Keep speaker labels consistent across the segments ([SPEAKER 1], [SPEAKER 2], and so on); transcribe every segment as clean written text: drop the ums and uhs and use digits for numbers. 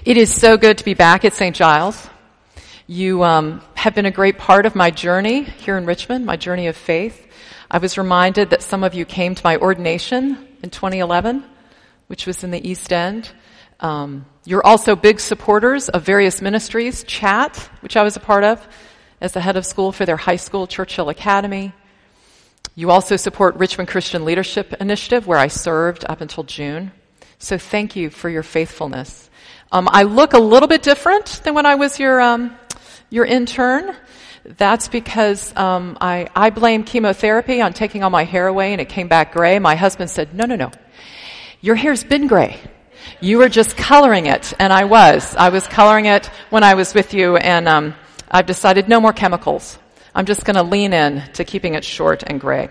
[SPEAKER 1] It is so good to be back at St. Giles. You have been a great part of my journey here in Richmond, my journey of faith. I was reminded that some of you came to my ordination in 2011, which was in the East End. You're also big supporters of various ministries, Chat, which I was a part of as the head of school for their high school, Churchill Academy. You also support Richmond Christian Leadership Initiative, where I served up until June. So thank you for your faithfulness. I look a little bit different than when I was your intern. That's because I blame chemotherapy on taking all my hair away and it came back gray. My husband said, no. Your hair's been gray. You were just coloring it. And I was coloring it when I was with you, and I've decided no more chemicals. I'm just going to lean in to keeping it short and gray.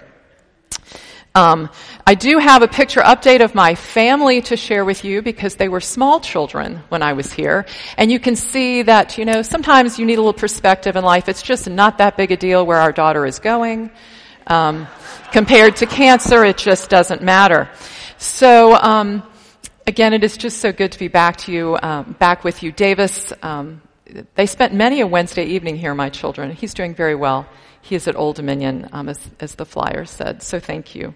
[SPEAKER 1] I do have a picture update of my family to share with you because they were small children when I was here. And you can see that, sometimes you need a little perspective in life. It's just not that big a deal where our daughter is going. Compared to cancer, it just doesn't matter. So, again, it is just so good to be back with you. Davis, they spent many a Wednesday evening here, my children. He's doing very well. He is at Old Dominion, as the flyer said, so thank you.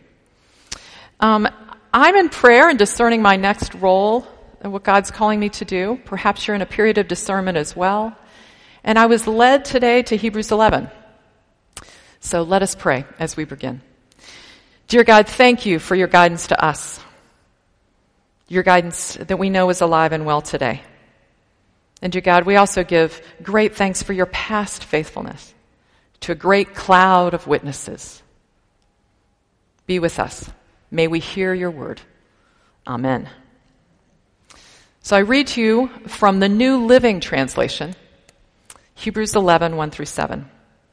[SPEAKER 1] I'm in prayer and discerning my next role and what God's calling me to do. Perhaps you're in a period of discernment as well. And I was led today to Hebrews 11. So let us pray as we begin. Dear God, thank you for your guidance to us. Your guidance that we know is alive and well today. And dear God, we also give great thanks for your past faithfulness to a great cloud of witnesses. Be with us. May we hear your word. Amen. So I read to you from the New Living Translation, Hebrews 11, 1 through 7.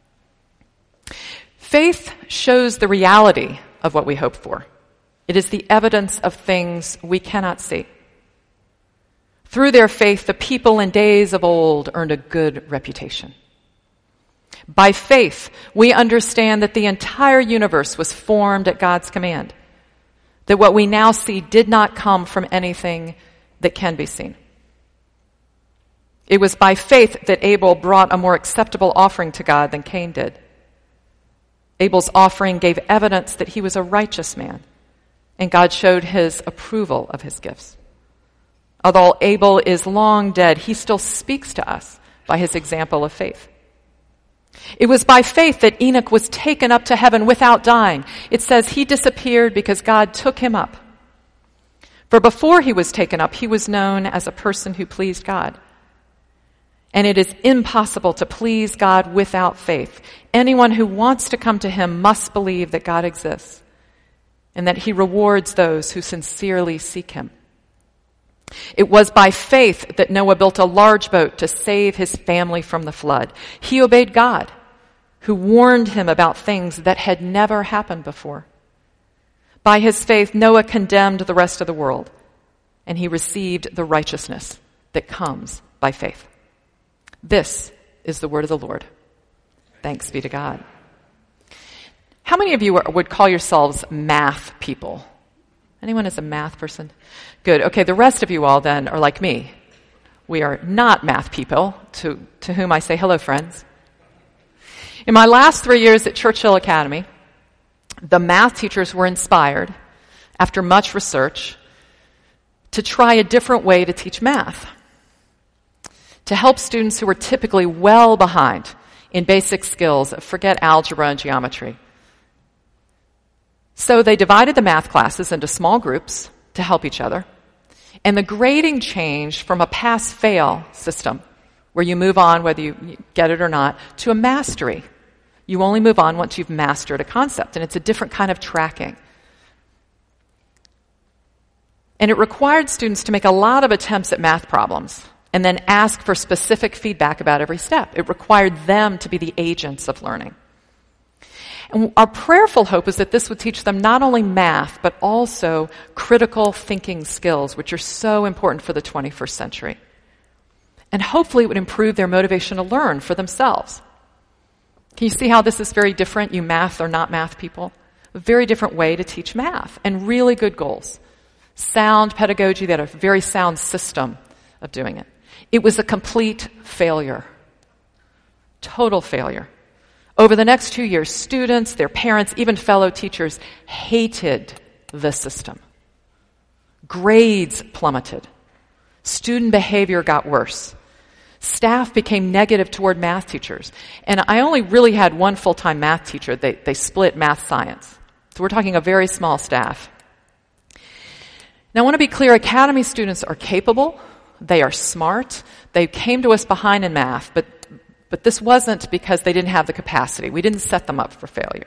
[SPEAKER 1] Faith shows the reality of what we hope for. It is the evidence of things we cannot see. Through their faith, the people in days of old earned a good reputation. By faith, we understand that the entire universe was formed at God's command, that what we now see did not come from anything that can be seen. It was by faith that Abel brought a more acceptable offering to God than Cain did. Abel's offering gave evidence that he was a righteous man, and God showed his approval of his gifts. Although Abel is long dead, he still speaks to us by his example of faith. It was by faith that Enoch was taken up to heaven without dying. It says he disappeared because God took him up. For before he was taken up, he was known as a person who pleased God. And it is impossible to please God without faith. Anyone who wants to come to him must believe that God exists and that he rewards those who sincerely seek him. It was by faith that Noah built a large boat to save his family from the flood. He obeyed God, who warned him about things that had never happened before. By his faith, Noah condemned the rest of the world, and he received the righteousness that comes by faith. This is the word of the Lord. Thanks be to God. How many of you would call yourselves math people? Anyone is a math person? Good. Okay, the rest of you all then are like me. We are not math people, to whom I say hello, friends. In my last 3 years at Churchill Academy, the math teachers were inspired, after much research, to try a different way to teach math, to help students who were typically well behind in basic skills, forget algebra and geometry. So they divided the math classes into small groups to help each other. And the grading changed from a pass-fail system, where you move on whether you get it or not, to a mastery. You only move on once you've mastered a concept, and it's a different kind of tracking. And it required students to make a lot of attempts at math problems and then ask for specific feedback about every step. It required them to be the agents of learning. And our prayerful hope is that this would teach them not only math, but also critical thinking skills, which are so important for the 21st century. And hopefully it would improve their motivation to learn for themselves. Can you see how this is very different, you math or not math people? A very different way to teach math, and really good goals. Sound pedagogy, that a very sound system of doing it. It was a complete failure. Total failure. Over the next 2 years, students, their parents, even fellow teachers hated the system. Grades plummeted. Student behavior got worse. Staff became negative toward math teachers. And I only really had one full-time math teacher. They split math science. So we're talking a very small staff. Now I want to be clear, Academy students are capable. They are smart. They came to us behind in math, but this wasn't because they didn't have the capacity. We didn't set them up for failure.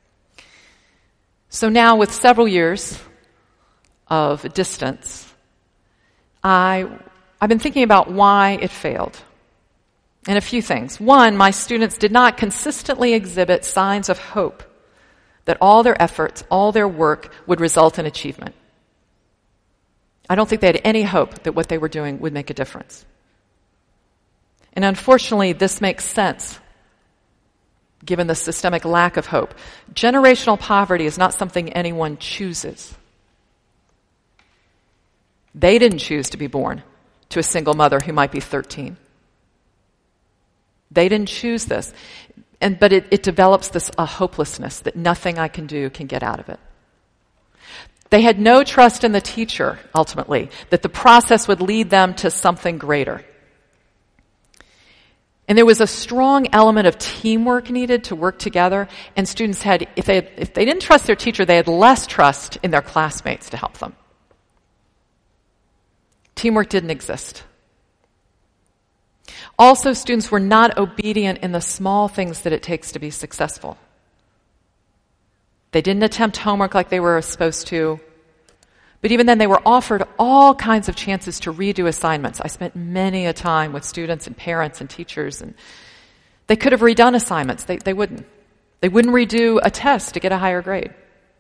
[SPEAKER 1] So now with several years of distance, I've been thinking about why it failed. And a few things. One, my students did not consistently exhibit signs of hope that all their efforts, all their work would result in achievement. I don't think they had any hope that what they were doing would make a difference. And unfortunately, this makes sense given the systemic lack of hope. Generational poverty is not something anyone chooses. They didn't choose to be born to a single mother who might be 13. They didn't choose this. But it develops this hopelessness that nothing I can do can get out of it. They had no trust in the teacher, ultimately, that the process would lead them to something greater. And there was a strong element of teamwork needed to work together, and students had, if they didn't trust their teacher, they had less trust in their classmates to help them. Teamwork didn't exist. Also, students were not obedient in the small things that it takes to be successful. They didn't attempt homework like they were supposed to. But even then, they were offered all kinds of chances to redo assignments. I spent many a time with students and parents and teachers, and they could have redone assignments. They wouldn't. They wouldn't redo a test to get a higher grade.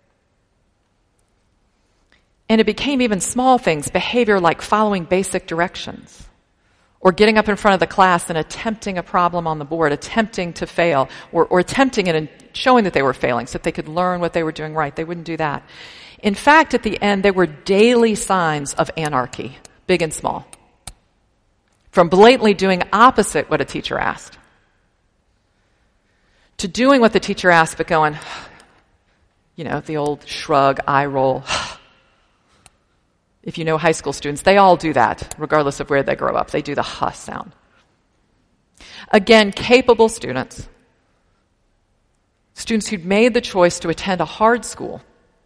[SPEAKER 1] And it became even small things, behavior like following basic directions, or getting up in front of the class and attempting a problem on the board, attempting to fail, or attempting it and showing that they were failing so that they could learn what they were doing right. They wouldn't do that. In fact, at the end, there were daily signs of anarchy, big and small. From blatantly doing opposite what a teacher asked, to doing what the teacher asked but going, the old shrug, eye roll. If you know high school students, they all do that, regardless of where they grow up. They do the huh sound. Again, capable students who'd made the choice to attend a hard school,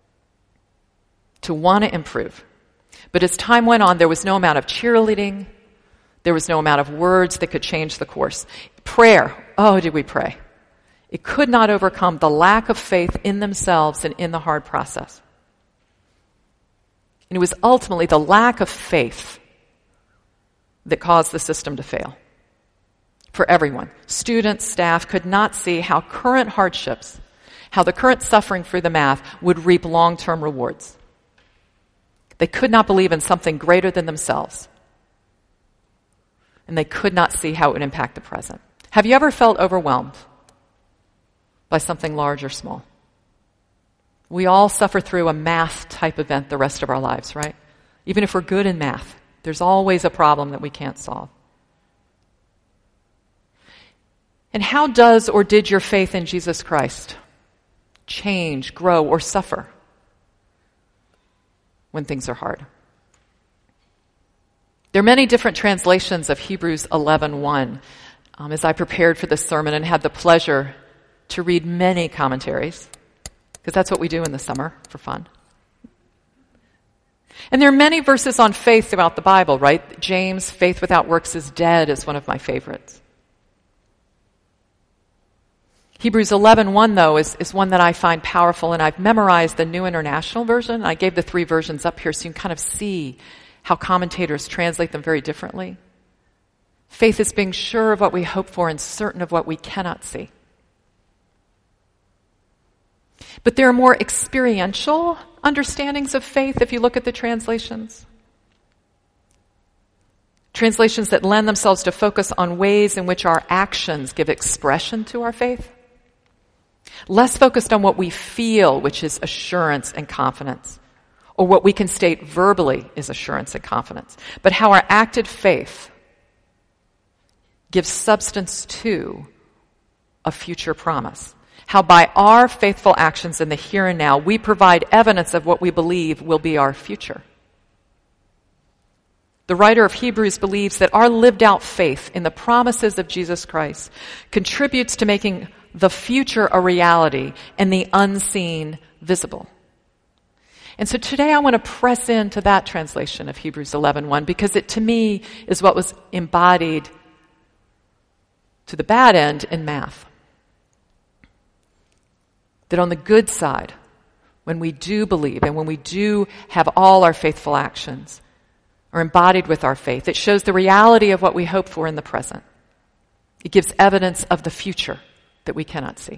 [SPEAKER 1] to want to improve. But as time went on, there was no amount of cheerleading. There was no amount of words that could change the course. Prayer. Oh, did we pray? It could not overcome the lack of faith in themselves and in the hard process. And it was ultimately the lack of faith that caused the system to fail. For everyone. Students, staff could not see how current hardships, how the current suffering through the math would reap long-term rewards. They could not believe in something greater than themselves. And they could not see how it would impact the present. Have you ever felt overwhelmed by something large or small? We all suffer through a math type event the rest of our lives, right? Even if we're good in math, there's always a problem that we can't solve. And how does or did your faith in Jesus Christ change, grow, or suffer when things are hard? There are many different translations of Hebrews 11:1. As I prepared for this sermon and had the pleasure to read many commentaries, because that's what we do in the summer for fun. And there are many verses on faith throughout the Bible, right? James, faith without works is dead, is one of my favorites. Hebrews 11:1, though, is one that I find powerful, and I've memorized the New International Version. I gave the 3 versions up here so you can kind of see how commentators translate them very differently. Faith is being sure of what we hope for and certain of what we cannot see. But there are more experiential understandings of faith if you look at the translations. Translations that lend themselves to focus on ways in which our actions give expression to our faith. Less focused on what we feel, which is assurance and confidence. or what we can state verbally is assurance and confidence, but how our acted faith gives substance to a future promise. How by our faithful actions in the here and now, we provide evidence of what we believe will be our future. The writer of Hebrews believes that our lived out faith in the promises of Jesus Christ contributes to making the future a reality and the unseen visible. And so today I want to press into that translation of Hebrews 11:1 because it to me is what was embodied to the bad end in math. That on the good side, when we do believe and when we do have all our faithful actions are embodied with our faith, it shows the reality of what we hope for in the present. It gives evidence of the future that we cannot see.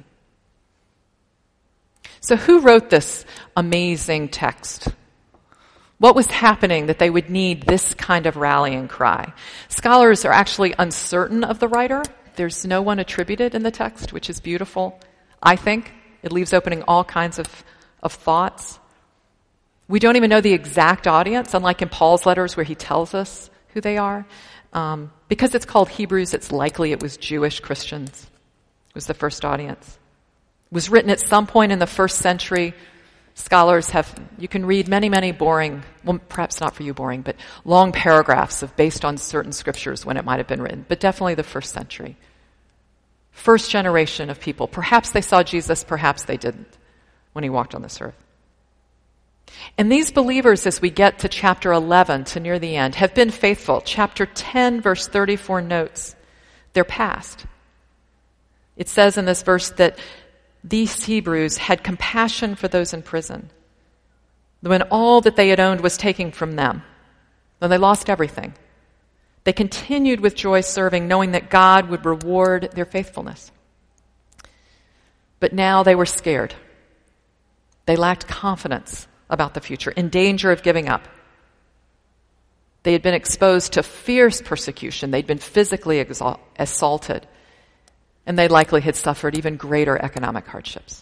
[SPEAKER 1] So who wrote this amazing text? What was happening that they would need this kind of rallying cry? Scholars are actually uncertain of the writer. There's no one attributed in the text, which is beautiful, I think. It leaves opening all kinds of thoughts. We don't even know the exact audience, unlike in Paul's letters where he tells us who they are. Because it's called Hebrews, it's likely it was Jewish Christians. It was the first audience. It was written at some point in the first century. Scholars you can read many boring, well, perhaps not for you boring, but long paragraphs based on certain scriptures when it might have been written, but definitely the first century. First generation of people. Perhaps they saw Jesus, perhaps they didn't when he walked on this earth. And these believers, as we get to chapter 11, to near the end, have been faithful. Chapter 10, verse 34 notes their past. It says in this verse that these Hebrews had compassion for those in prison when all that they had owned was taken from them, when they lost everything. They continued with joy serving, knowing that God would reward their faithfulness. But now they were scared. They lacked confidence about the future, in danger of giving up. They had been exposed to fierce persecution. They'd been physically assaulted. And they likely had suffered even greater economic hardships.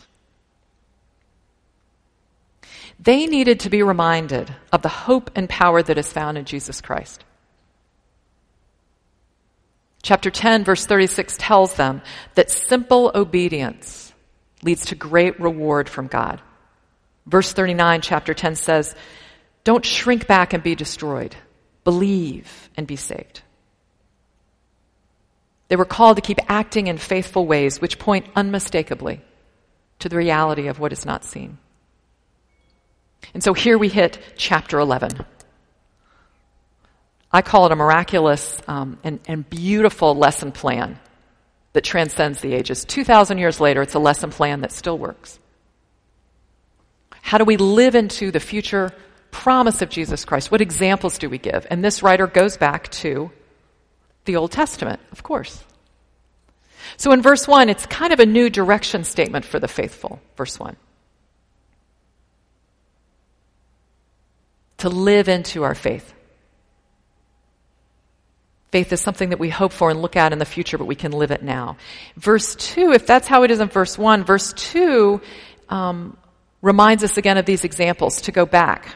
[SPEAKER 1] They needed to be reminded of the hope and power that is found in Jesus Christ. Chapter 10, verse 36 tells them that simple obedience leads to great reward from God. Verse 39, chapter 10 says, don't shrink back and be destroyed. Believe and be saved. They were called to keep acting in faithful ways, which point unmistakably to the reality of what is not seen. And so here we hit chapter 11. I call it a miraculous and beautiful lesson plan that transcends the ages. 2,000 years later, it's a lesson plan that still works. How do we live into the future promise of Jesus Christ? What examples do we give? And this writer goes back to the Old Testament, of course. So in verse 1, it's kind of a new direction statement for the faithful, verse 1. To live into our faith. Faith is something that we hope for and look at in the future, but we can live it now. Verse 2, if that's how it is in verse 1, verse 2 reminds us again of these examples to go back.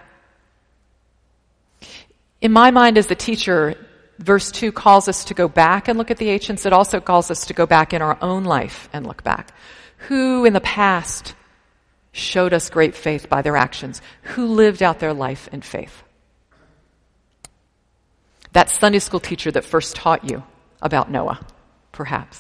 [SPEAKER 1] In my mind as a teacher, verse 2 calls us to go back and look at the ancients. It also calls us to go back in our own life and look back. Who in the past showed us great faith by their actions? Who lived out their life in faith? That Sunday school teacher that first taught you about Noah, perhaps.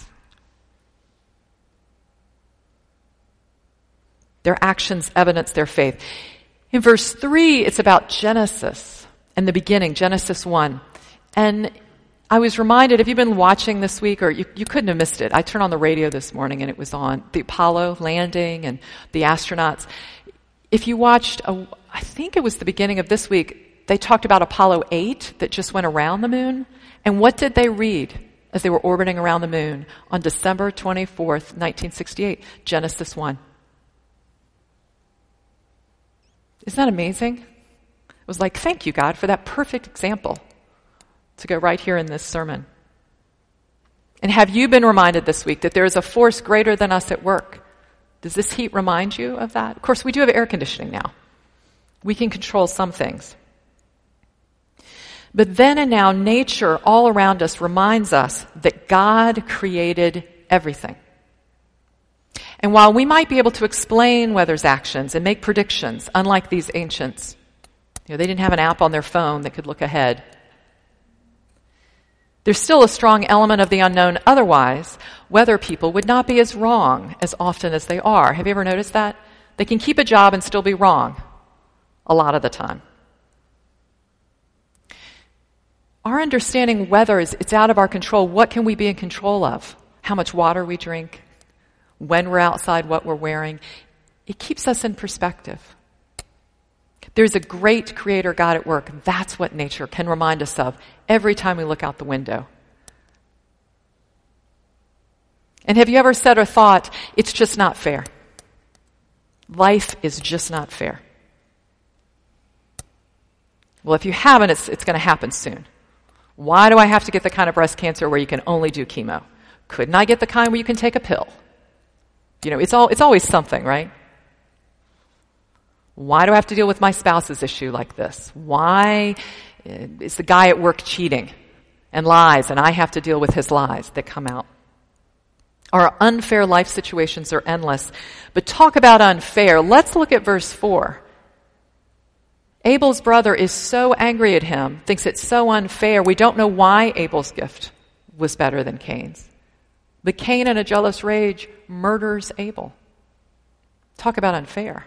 [SPEAKER 1] Their actions evidence their faith. In verse 3, it's about Genesis and the beginning, Genesis 1. And I was reminded, have you been watching this week, or you couldn't have missed it. I turned on the radio this morning and it was on the Apollo landing and the astronauts. If you watched, I think it was the beginning of this week, they talked about Apollo 8 that just went around the moon. And what did they read as they were orbiting around the moon on December 24th, 1968? Genesis 1. Isn't that amazing? It was like, thank you, God, for that perfect example to go right here in this sermon. And have you been reminded this week that there is a force greater than us at work? Does this heat remind you of that? Of course, we do have air conditioning now. We can control some things. But then and now, nature all around us reminds us that God created everything. And while we might be able to explain weather's actions and make predictions, unlike these ancients, they didn't have an app on their phone that could look ahead. There's still a strong element of the unknown. Otherwise, weather people would not be as wrong as often as they are. Have you ever noticed that? They can keep a job and still be wrong a lot of the time. Our understanding whether it's out of our control. What can we be in control of? How much water we drink, when we're outside, what we're wearing. It keeps us in perspective. There's a great creator God at work. That's what nature can remind us of every time we look out the window. And have you ever said or thought, it's just not fair? Life is just not fair. Well, if you haven't, it's going to happen soon. Why do I have to get the kind of breast cancer where you can only do chemo? Couldn't I get the kind where you can take a pill? It's always something, right? Why do I have to deal with my spouse's issue like this? Why is the guy at work cheating and lies, and I have to deal with his lies that come out? Our unfair life situations are endless. But talk about unfair. Let's look at verse 4. Abel's brother is so angry at him, thinks it's so unfair. We don't know why Abel's gift was better than Cain's. But Cain, in a jealous rage, murders Abel. Talk about unfair.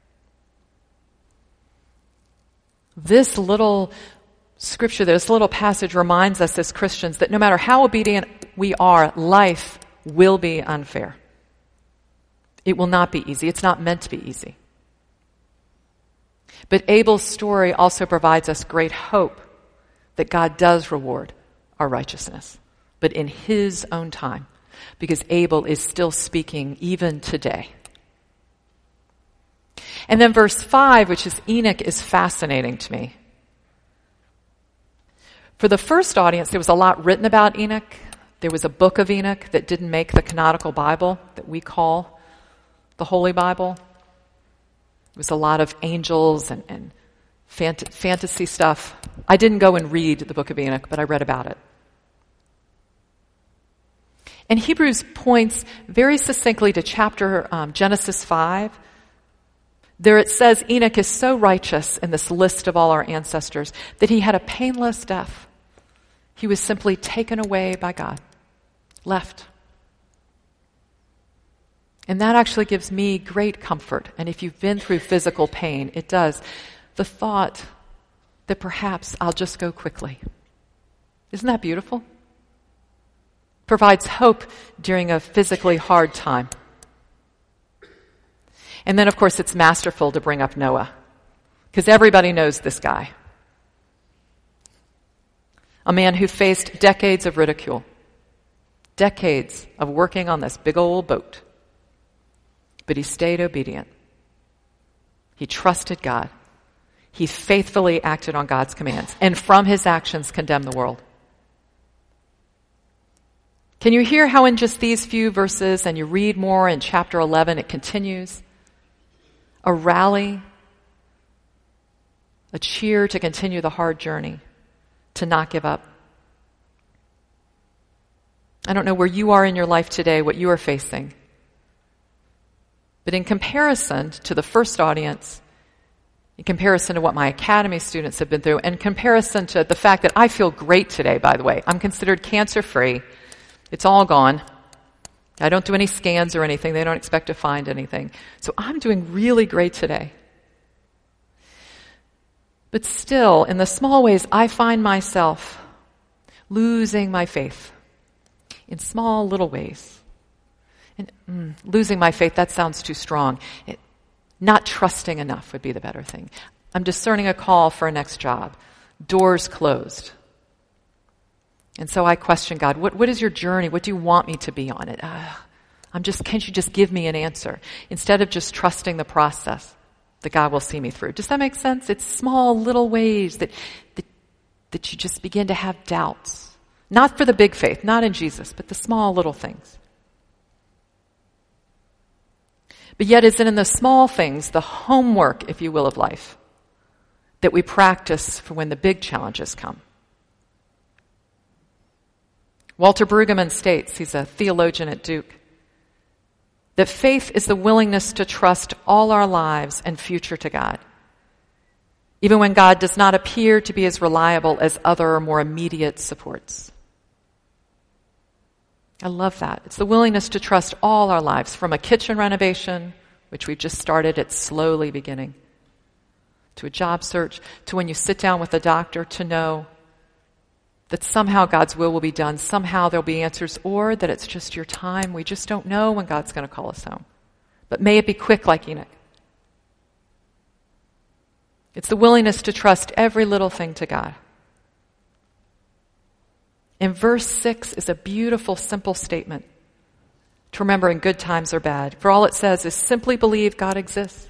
[SPEAKER 1] This little scripture, this little passage reminds us as Christians that no matter how obedient we are, life will be unfair. It will not be easy. It's not meant to be easy. But Abel's story also provides us great hope that God does reward our righteousness, but in his own time, because Abel is still speaking even today. And then verse 5, which is Enoch, is fascinating to me. For the first audience, there was a lot written about Enoch. There was a book of Enoch that didn't make the canonical Bible that we call the Holy Bible. It was a lot of angels and fantasy stuff. I didn't go and read the book of Enoch, but I read about it. And Hebrews points very succinctly to chapter Genesis 5. There it says Enoch is so righteous in this list of all our ancestors that he had a painless death. He was simply taken away by God, left. And that actually gives me great comfort. And if you've been through physical pain, it does. The thought that perhaps I'll just go quickly. Isn't that beautiful? Provides hope during a physically hard time. And then, of course, it's masterful to bring up Noah, because everybody knows this guy. A man who faced decades of ridicule, decades of working on this big old boat. But he stayed obedient. He trusted God. He faithfully acted on God's commands, and from his actions condemned the world. Can you hear how in just these few verses, and you read more in chapter 11, it continues? A rally, a cheer to continue the hard journey, to not give up. I don't know where you are in your life today, what you are facing. But in comparison to the first audience, in comparison to what my academy students have been through, in comparison to the fact that I feel great today, by the way, I'm considered cancer-free. It's all gone. I don't do any scans or anything. They don't expect to find anything. So I'm doing really great today. But still, in the small ways, I find myself losing my faith in small little ways. And losing my faith, that sounds too strong. Not trusting enough would be the better thing. I'm discerning a call for a next job. Doors closed. And so I question God, what is your journey? What do you want me to be on it? Can't you just give me an answer? Instead of just trusting the process that God will see me through. Does that make sense? It's small little ways that you just begin to have doubts. Not for the big faith, not in Jesus, but the small little things. But yet it's in the small things, the homework, if you will, of life, that we practice for when the big challenges come. Walter Brueggemann states, he's a theologian at Duke, that faith is the willingness to trust all our lives and future to God, even when God does not appear to be as reliable as other more immediate supports. I love that. It's the willingness to trust all our lives, from a kitchen renovation, which we've just started, it's slowly beginning, to a job search, to when you sit down with a doctor, to know that somehow God's will be done, somehow there'll be answers, or that it's just your time. We just don't know when God's going to call us home. But may it be quick like Enoch. It's the willingness to trust every little thing to God. And verse 6 is a beautiful, simple statement to remember in good times or bad. For all it says is simply believe God exists.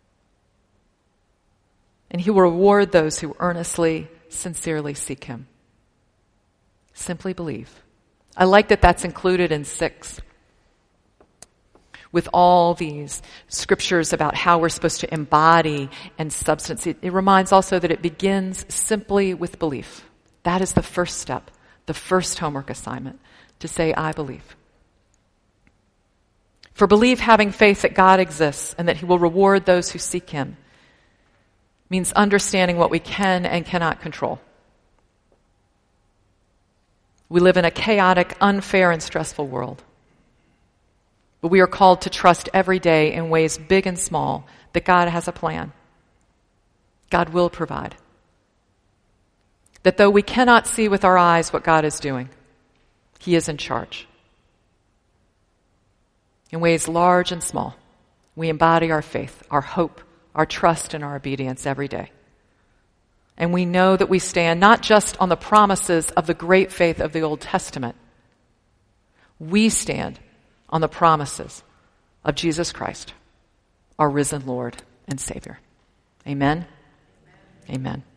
[SPEAKER 1] And he will reward those who earnestly, sincerely seek him. Simply believe. I like that that's included in 6. With all these scriptures about how we're supposed to embody and substance, it reminds also that it begins simply with belief. That is the first step, the first homework assignment, to say, I believe. For believe having faith that God exists and that he will reward those who seek him means understanding what we can and cannot control. We live in a chaotic, unfair, and stressful world. But we are called to trust every day in ways big and small that God has a plan. God will provide. That though we cannot see with our eyes what God is doing, he is in charge. In ways large and small, we embody our faith, our hope, our trust, and our obedience every day. And we know that we stand not just on the promises of the great faith of the Old Testament. We stand on the promises of Jesus Christ, our risen Lord and Savior. Amen? Amen.